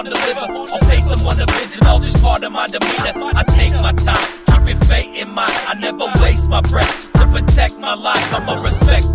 on the liver, or pay someone to visit, all just part of my demeanor. I take my time, keeping fate in mind. I never waste my breath to protect my life. I'ma respect